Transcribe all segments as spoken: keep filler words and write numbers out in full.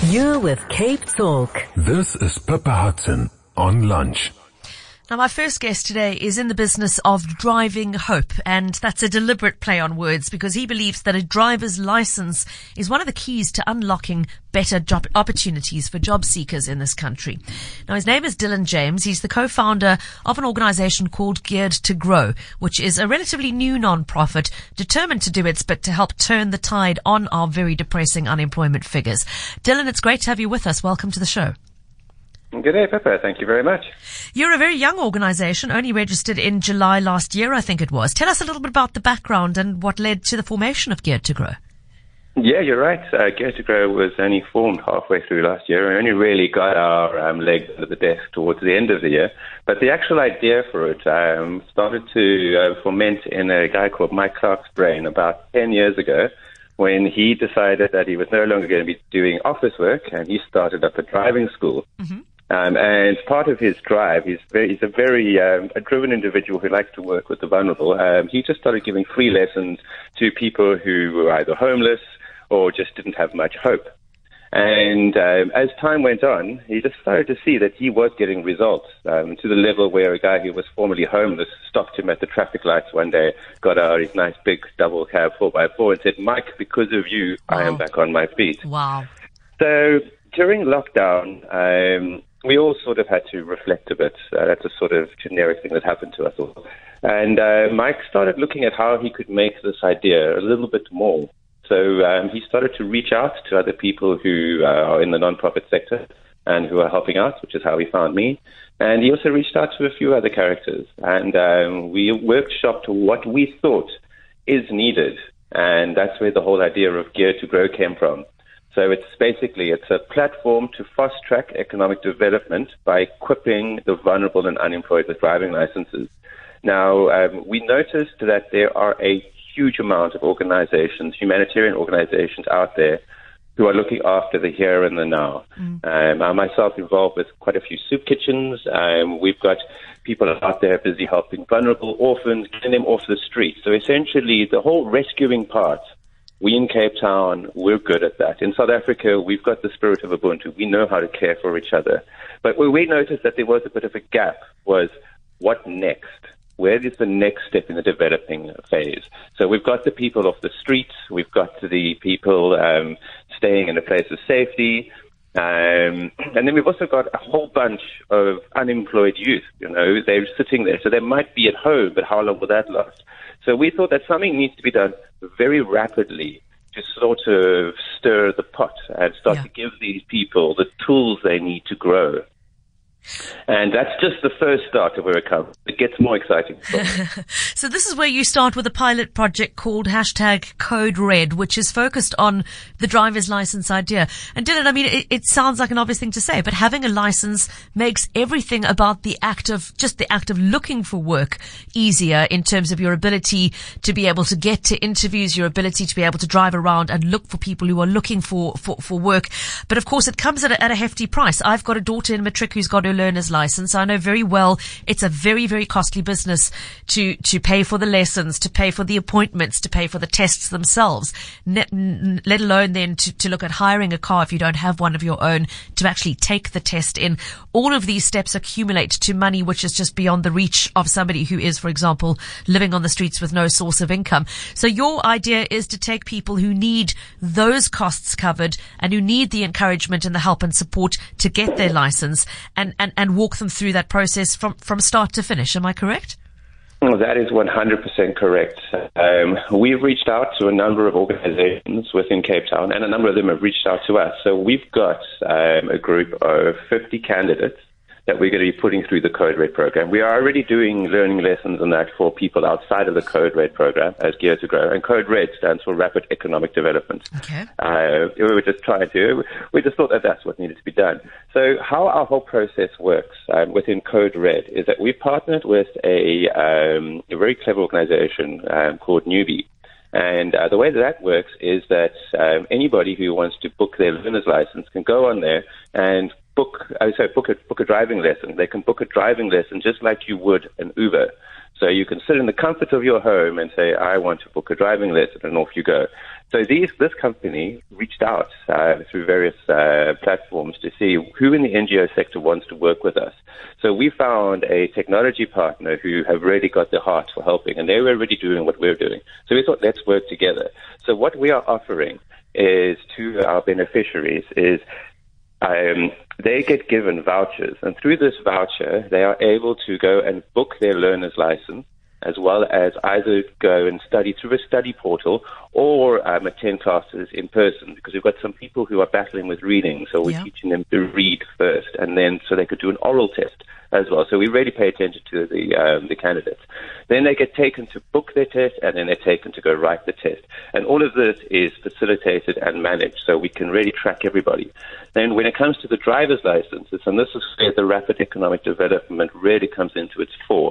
You're with Cape Talk. This is Pippa Hudson on Lunch. Now, my first guest today is in the business of driving hope, and that's a deliberate play on words because he believes that a driver's license is one of the keys to unlocking better job opportunities for job seekers in this country. Now, his name is Dylan James. He's the co-founder of an organization called Geared to Grow, which is a relatively new non-profit determined to do its bit to help turn the tide on our very depressing unemployment figures. Dylan, it's great to have you with us. Welcome to the show. Good day, Pippa. Thank you very much. You're a very young organization, only registered in July last year, I think it was. Tell us a little bit about the background and what led to the formation of Geared to Grow. Yeah, you're right. Uh, Geared to Grow was only formed halfway through last year. We only really got our um, legs under the desk towards the end of the year. But the actual idea for it um, started to uh, ferment in a guy called Mike Clark's brain about ten years ago, when he decided that he was no longer going to be doing office work, and he started up a driving school. Mm-hmm. Um, and part of his drive, he's, very, he's a very um, a driven individual who likes to work with the vulnerable. Um, he just started giving free lessons to people who were either homeless or just didn't have much hope. And um, as time went on, he just started to see that he was getting results um, to the level where a guy who was formerly homeless stopped him at the traffic lights one day, got out his nice big double cab four by four and said, "Mike, because of you, wow. I am back on my feet." Wow. So during lockdown, um, we all sort of had to reflect a bit. Uh, that's a sort of generic thing that happened to us all. And uh, Mike started looking at how he could make this idea a little bit more. So um, he started to reach out to other people who uh, are in the nonprofit sector and who are helping out, which is how he found me. And he also reached out to a few other characters. And um, we workshopped what we thought is needed. And that's where the whole idea of Geared to Grow came from. So it's basically, it's a platform to fast-track economic development by equipping the vulnerable and unemployed with driving licenses. Now, um, we noticed that there are a huge amount of organizations, humanitarian organizations out there who are looking after the here and the now. Mm. Um, I'm myself involved with quite a few soup kitchens. Um, we've got people out there busy helping vulnerable orphans, getting them off the street. So essentially, the whole rescuing part, we in Cape Town, we're good at that. In South Africa, we've got the spirit of Ubuntu. We know how to care for each other. But where we noticed that there was a bit of a gap was what next? Where is the next step in the developing phase? So we've got the people off the streets. We've got the people um, staying in a place of safety. Um, and then we've also got a whole bunch of unemployed youth. You know, they're sitting there. So they might be at home, but how long will that last? So we thought that something needs to be done very rapidly to sort of stir the pot and start yeah. to give these people the tools they need to grow. And that's just the first start of where it comes. It gets more exciting. So this is where you start with a pilot project called hashtag Code Red, which is focused on the driver's license idea. And Dylan, I mean, it, it sounds like an obvious thing to say, but having a license makes everything about the act of, just the act of looking for work easier in terms of your ability to be able to get to interviews, your ability to be able to drive around and look for people who are looking for, for, for work. But of course, it comes at a, at a hefty price. I've got a daughter in matric who's got her learner's license. I know very well it's a very, very costly business to, to pay for the lessons, to pay for the appointments, to pay for the tests themselves, let, let alone then to, to look at hiring a car if you don't have one of your own, to actually take the test in. All of these steps accumulate to money which is just beyond the reach of somebody who is, for example, living on the streets with no source of income. So your idea is to take people who need those costs covered and who need the encouragement and the help and support to get their license and, and, and walk them through that process from, from start to finish. Am I correct? Well, that is one hundred percent correct. Um, we've reached out to a number of organizations within Cape Town, and a number of them have reached out to us. So we've got um, a group of fifty candidates that we're going to be putting through the Code Red program. We are already doing learning lessons on that for people outside of the Code Red program as Geared to Grow. And Code Red stands for Rapid Economic Development. Okay. Uh, we were just trying to, we just thought that that's what needed to be done. So how our whole process works um, within Code Red is that we partnered with a, um, a very clever organization um, called Newbie. And uh, the way that that works is that um, anybody who wants to book their learner's license can go on there and book, I would say book a, book a driving lesson. They can book a driving lesson just like you would an Uber. So you can sit in the comfort of your home and say, I want to book a driving lesson, and off you go. So these, this company reached out uh, through various uh, platforms to see who in the N G O sector wants to work with us. So we found a technology partner who have really got the heart for helping, and they were already doing what we're doing. So we thought, let's work together. So what we are offering is to our beneficiaries is um, they get given vouchers, and through this voucher, they are able to go and book their learner's license, as well as either go and study through a study portal or um, attend classes in person, because we've got some people who are battling with reading, so we're yeah. teaching them to read first, and then so they could do an oral test as well. So we really pay attention to the um, the candidates. Then they get taken to book their test, and then they're taken to go write the test. And all of this is facilitated and managed, so we can really track everybody. Then when it comes to the driver's licenses, and this is where the rapid economic development really comes into its fore,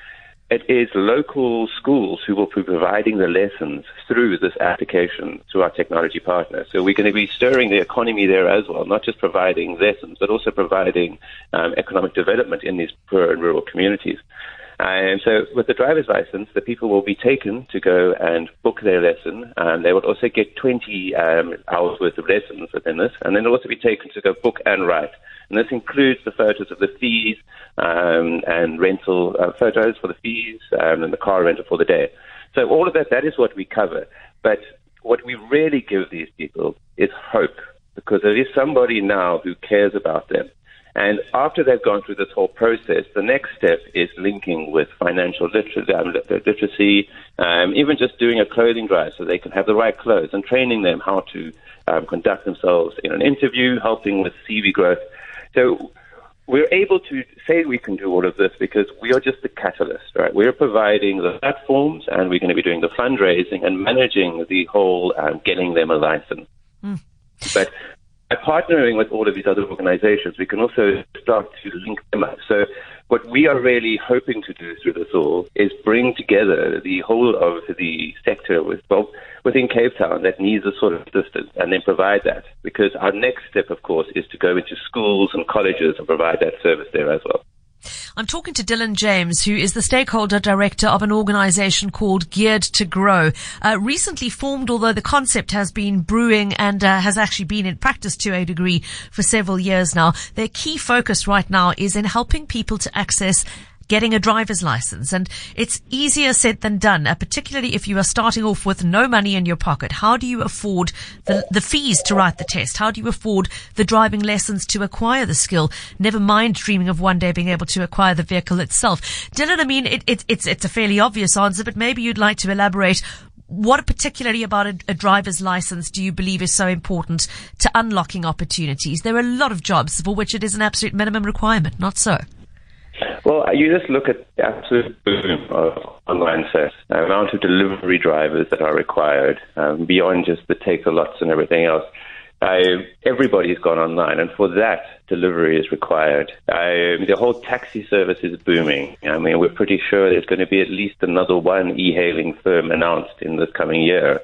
it is local schools who will be providing the lessons through this application through our technology partner. So we're going to be stirring the economy there as well, not just providing lessons, but also providing um, economic development in these poor and rural communities. And so with the driver's license, the people will be taken to go and book their lesson, and they will also get twenty um, hours worth of lessons within this, and then they'll also be taken to go book and write. And this includes the photos of the fees um, and rental uh, photos for the fees um, and the car rental for the day. So all of that, that is what we cover. But what we really give these people is hope, because there is somebody now who cares about them. And after they've gone through this whole process, the next step is linking with financial literacy, um, literacy um, even just doing a clothing drive so they can have the right clothes, and training them how to um, conduct themselves in an interview, helping with C V growth. So we're able to say we can do all of this because we are just the catalyst, right? We're providing the platforms, and we're going to be doing the fundraising and managing the whole um, getting them a license. Mm. But by partnering with all of these other organizations, we can also start to link them up. So what we are really hoping to do through this all is bring together the whole of the sector with, well, within Cape Town that needs a sort of assistance, and then provide that. Because our next step, of course, is to go into schools and colleges and provide that service there as well. I'm talking to Dylan James, who is the stakeholder director of an organization called Geared to Grow. Uh, recently formed, although the concept has been brewing and uh, has actually been in practice to a degree for several years now. Their key focus right now is in helping people to access getting a driver's license. And it's easier said than done, uh, particularly if you are starting off with no money in your pocket. How do you afford the, the fees to write the test? How do you afford the driving lessons to acquire the skill? Never mind dreaming of one day being able to acquire the vehicle itself. Dylan, I mean, it, it, it's, it's a fairly obvious answer, but maybe you'd like to elaborate. What particularly about a, a driver's license do you believe is so important to unlocking opportunities? There are a lot of jobs for which it is an absolute minimum requirement, not so? Well, you just look at the absolute boom of online sales, the amount of delivery drivers that are required, um, beyond just the take-a-lots and everything else. Uh, everybody's gone online, and for that, delivery is required. Uh, the whole taxi service is booming. I mean, we're pretty sure there's going to be at least another one e-hailing firm announced in this coming year.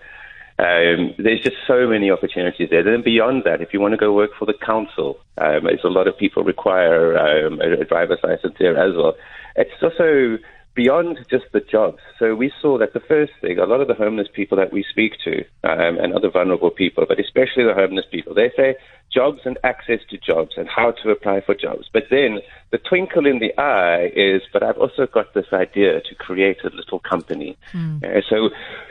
Um, there's just so many opportunities there. Then beyond that, if you want to go work for the council, um, there's a lot of people require um, a, a driver's license there as well. It's also beyond just the jobs. So we saw that the first thing, a lot of the homeless people that we speak to, um, and other vulnerable people, but especially the homeless people, they say jobs and access to jobs and how to apply for jobs. But then the twinkle in the eye is, but I've also got this idea to create a little company. Mm. Uh, so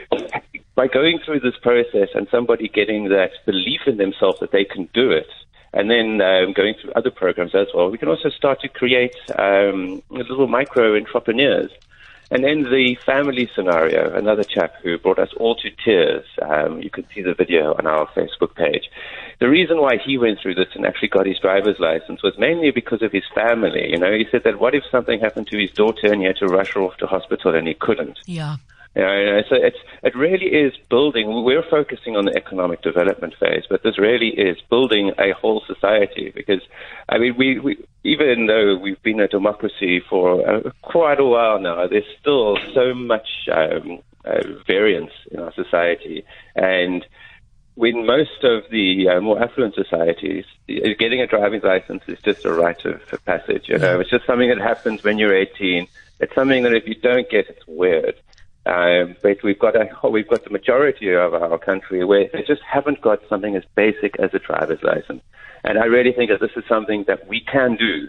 by going through this process and somebody getting that belief in themselves that they can do it, and then um, going through other programs as well, we can also start to create um, little micro-entrepreneurs. And then the family scenario, another chap who brought us all to tears. Um, you can see the video on our Facebook page. The reason why he went through this and actually got his driver's license was mainly because of his family. You know, he said that what if something happened to his daughter and he had to rush her off to hospital and he couldn't? Yeah. You know, so it's, it really is building. We're focusing on the economic development phase, but this really is building a whole society. Because, I mean, we, we even though we've been a democracy for uh, quite a while now, there's still so much um, uh, variance in our society. And in most of the uh, more affluent societies, getting a driving license is just a rite of passage. You know, it's just something that happens when you're eighteen. It's something that if you don't get, it's weird. Um, but we've got a, we've got the majority of our country where they just haven't got something as basic as a driver's license. And I really think that this is something that we can do.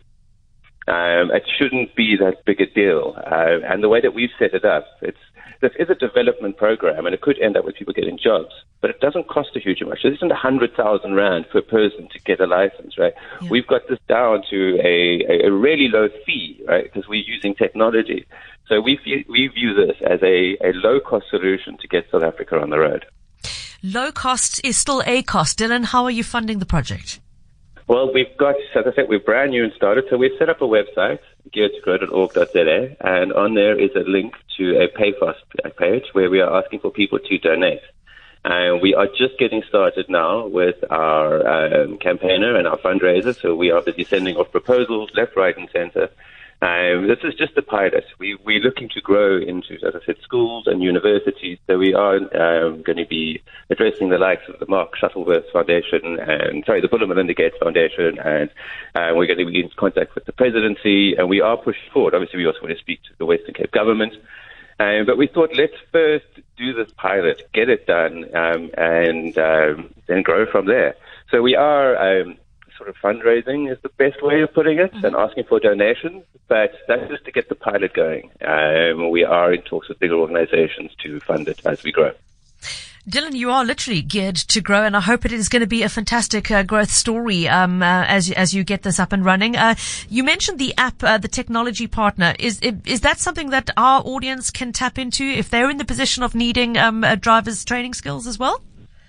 Um, it shouldn't be that big a deal. Uh, and the way that we've set it up, it's this is a development program, and it could end up with people getting jobs, but it doesn't cost a huge amount. So this isn't a hundred thousand rand per person to get a license, right? Yeah. We've got this down to a, a really low fee, right? Because we're using technology. So we view, we view this as a, a low-cost solution to get South Africa on the road. Low cost is still a cost. Dylan, how are you funding the project? Well, we've got, as I said, we're brand new and started, so we've set up a website, geared to grow dot org dot z a, and on there is a link to a PayFast page where we are asking for people to donate. And we are just getting started now with our um, campaigner and our fundraiser, so we are busy sending off proposals left, right, and centre. Um, this is just a pilot. We, we're looking to grow into, as I said, schools and universities. So we are um, going to be addressing the likes of the Mark Shuttleworth Foundation and, sorry, the Bill and Melinda Gates Foundation. And uh, we're going to be in contact with the presidency. And we are pushing forward. Obviously, we also want to speak to the Western Cape government. Um, but we thought, let's first do this pilot, get it done, um, and um, then grow from there. So we are... Um, sort of fundraising is the best way of putting it, mm-hmm. and asking for donations, but that's just to get the pilot going. Um, we are in talks with bigger organizations to fund it as we grow. Dylan, you are literally geared to grow, and I hope it is going to be a fantastic uh, growth story um, uh, as as you get this up and running. Uh, you mentioned the app, uh, the technology partner. Is is that something that our audience can tap into if they're in the position of needing um, a driver's training skills as well?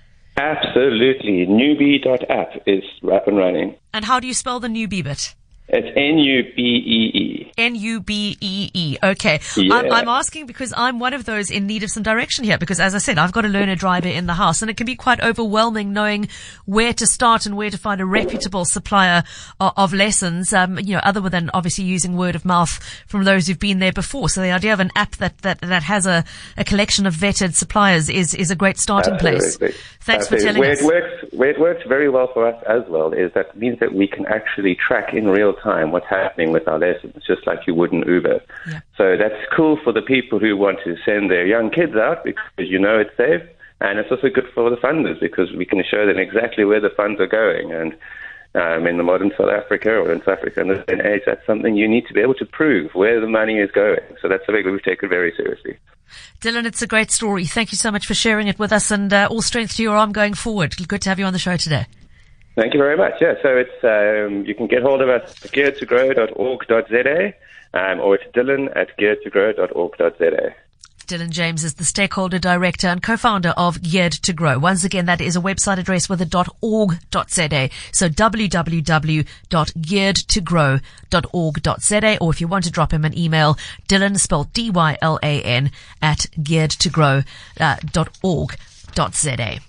Absolutely. Newbie dot app is up and running. And how do you spell the Newbie bit? It's N U B E E. N U B E E. Okay. Yeah. I'm, I'm asking because I'm one of those in need of some direction here because, as I said, I've got a learner driver in the house, and it can be quite overwhelming knowing where to start and where to find a reputable supplier of, of lessons, um, you know, other than obviously using word of mouth from those who've been there before. So the idea of an app that, that, that has a, a collection of vetted suppliers is, is a great starting Absolutely. place. Thanks Absolutely. for telling where us. It works, where it works very well for us as well is that it means that we can actually track in real time what's happening with our lessons, just like you would in Uber. Yeah. So that's cool for the people who want to send their young kids out because you know it's safe, and it's also good for the funders because we can show them exactly where the funds are going. And um, in the modern South Africa or in South Africa in this day and age, that's something you need to be able to prove where the money is going. So that's something that we've taken very seriously. Dylan, it's a great story. Thank you so much for sharing it with us, and uh, all strength to your arm going forward. Good to have you on the show today. Thank you very much. Yeah, so it's um, you can get hold of us at geared to grow dot org dot z a um, or it's Dylan at geared to grow dot org dot z a. Dylan James is the stakeholder director and co-founder of Geared to Grow. Once again, that is a website address with a .org dot z a. So w w w dot geared to grow dot org dot z a. Or if you want to drop him an email, Dylan, spelled D Y L A N, at geared to grow dot org dot z a.